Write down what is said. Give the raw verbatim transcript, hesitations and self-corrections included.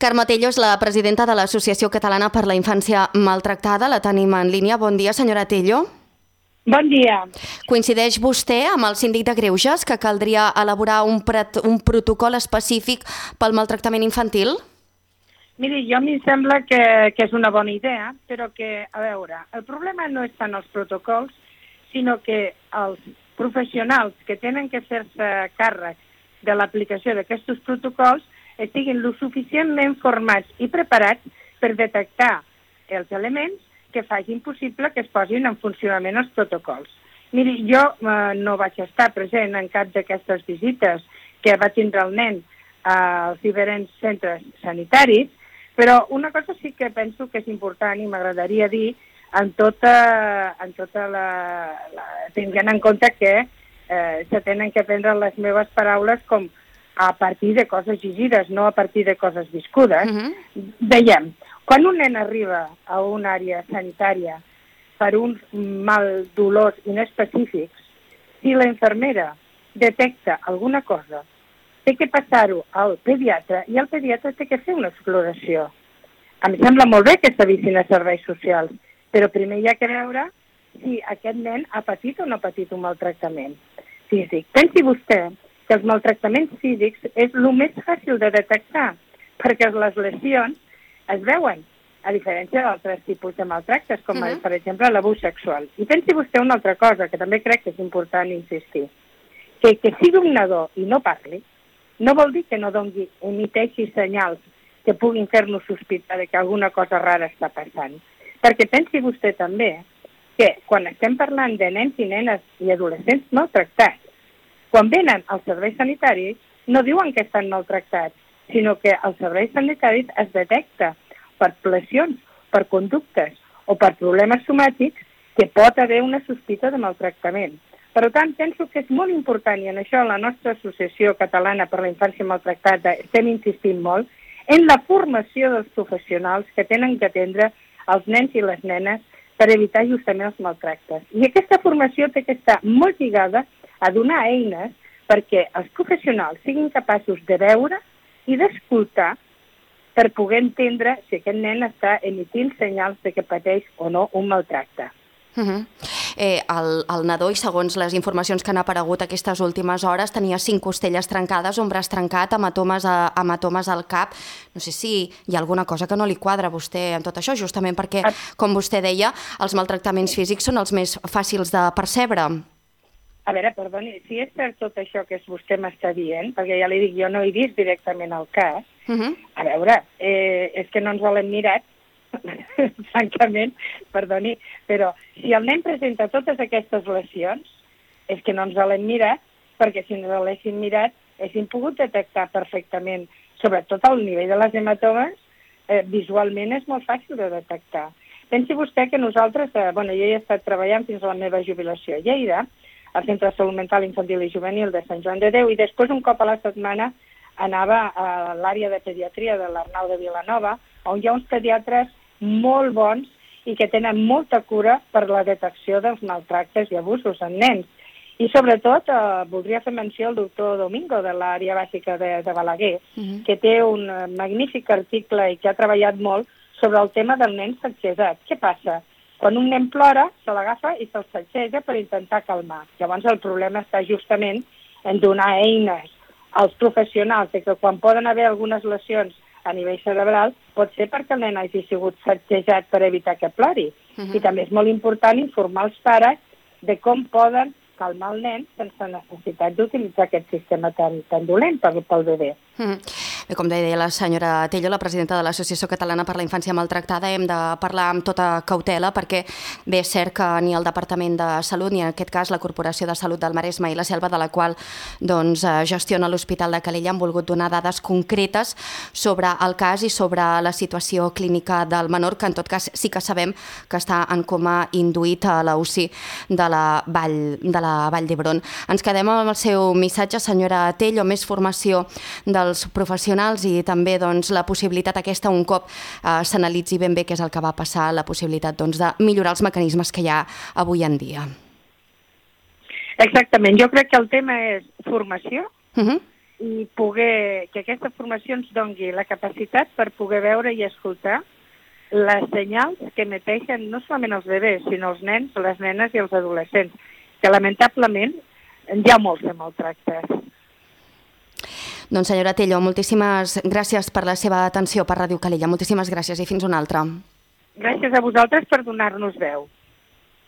Carme Tello és la presidenta de l'Associació Catalana per la Infància Maltractada. La tenim en línia. Bon dia, senyora Tello. Bon dia. Coincideix vostè amb el síndic de Greuges que caldria elaborar un, un protocol específic pel maltractament infantil? Miri, jo a mi em sembla que, que és una bona idea, però que, a veure, el problema no és tant els protocols, sinó que els professionals que tenen que fer-se càrrec de l'aplicació d'aquests protocols estiguin lo suficientment formats i preparats per detectar els elements que facin possible que es posin en funcionament els protocols. Miri, jo eh, no vaig estar present en cap d'aquestes visites que va tindre el nen als diferents centres sanitaris, però una cosa sí que penso que és important i m'agradaria dir en tota, en tota la, la... tinguent en compte que eh, se tenen que prendre les meves paraules com a partir de coses llegides, no a partir de coses viscudes. Uh-huh. Veiem, quan un nen arriba a una àrea sanitària per uns mal dolors inespecífics, si la infermera detecta alguna cosa, té que passar-ho al pediatre i el pediatre té que fer una exploració. Em sembla molt bé que s'avisin a serveis socials, però primer hi ha que veure si aquest nen ha patit o no ha patit un maltractament físic. Pensi vostè que els maltractaments físics és el més fàcil de detectar, perquè les lesions es veuen, a diferència d'altres tipus de maltractes, com uh-huh. per exemple l'abús sexual. I pensi vostè una altra cosa, que també crec que és important insistir, que que sigui un nadó i no parli, no vol dir que no doni, emiteixi senyals que puguin fer-nos sospitar de que alguna cosa rara està passant. Perquè pensi vostè també que quan estem parlant de nens i nenes i adolescents maltractats, quan venen als serveis sanitaris no diuen que estan maltractats, sinó que als serveis sanitaris es detecta per lesions, per conductes o per problemes somàtics que pot haver una sospita de maltractament. Per tant, penso que és molt important, i en això la nostra Associació Catalana per la Infància Maltractada estem insistint molt, en la formació dels professionals que tenen que atendre els nens i les nenes per evitar justament els maltractes. I aquesta formació té que estar molt lligada a donar eines perquè els professionals siguin capaços de veure i d'escoltar per poder entendre si aquest nen està emitint senyals de que pateix o no un maltracte. Uh-huh. eh, el, el nadó, i segons les informacions que han aparegut aquestes últimes hores, tenia cinc costelles trencades, un braç trencat, hematomes, a, hematomes al cap. No sé si hi ha alguna cosa que no li quadra a vostè en tot això, justament perquè, com vostè deia, els maltractaments físics són els més fàcils de percebre. A veure, perdoni, si és cert tot això que vostè m'està dient, perquè ja li dic, jo no he vist directament el cas, uh-huh. a veure, eh, és que no ens l'hem mirat, francament, perdoni, però si el nen presenta totes aquestes lesions, és que no ens l'hem mirat, perquè si ens l'haguéssim mirat, haguéssim pogut detectar perfectament, sobretot al nivell de les hematomes, eh, visualment és molt fàcil de detectar. Pensi vostè que nosaltres, eh, bueno, jo he estat treballant fins a la meva jubilació a Lleida, al Centre de Salut Mental Infantil i Juvenil de Sant Joan de Déu, i després un cop a la setmana anava a l'àrea de pediatria de l'Arnau de Vilanova, on hi ha uns pediatres molt bons i que tenen molta cura per la detecció dels maltractes i abusos en nens. I sobretot eh, voldria fer menció al doctor Domingo de l'àrea bàsica de, de Balaguer, uh-huh. que té un magnífic article i que ha treballat molt sobre el tema del nen sacsejat. Què passa? Quan un nen plora, se l'agafa i se'l sacseja per intentar calmar. Llavors el problema està justament en donar eines als professionals de que quan poden haver algunes lesions a nivell cerebral, pot ser perquè el nen hagi sigut sacsejat per evitar que plori. Uh-huh. I també és molt important informar els pares de com poden calmar el nen sense necessitat d'utilitzar aquest sistema tan, tan dolent pel, pel bebè. Uh-huh. Bé, com deia la senyora Tello, la presidenta de l'Associació Catalana per la Infància Maltractada, hem de parlar amb tota cautela perquè bé, és cert que ni el Departament de Salut ni en aquest cas la Corporació de Salut del Maresme i la Selva, de la qual doncs, gestiona l'Hospital de Calella, han volgut donar dades concretes sobre el cas i sobre la situació clínica del menor, que en tot cas sí que sabem que està en coma induït a la U C I de la Vall, de la Vall d'Hebron. Ens quedem amb el seu missatge, senyora Tello, més formació dels professionals i també doncs, la possibilitat aquesta, un cop eh, s'analitzi ben bé què és el que va passar, la possibilitat doncs, de millorar els mecanismes que hi ha avui en dia. Exactament. Jo crec que el tema és formació uh-huh. i poder, que aquesta formació ens dongui la capacitat per poder veure i escoltar les senyals que emeteixen no solament els bebès, sinó els nens, les nenes i els adolescents, que lamentablement hi ha molts de maltractes. Doncs senyora Tello, moltíssimes gràcies per la seva atenció per Ràdio Calella. Moltíssimes gràcies i fins una altra. Gràcies a vosaltres per donar-nos veu.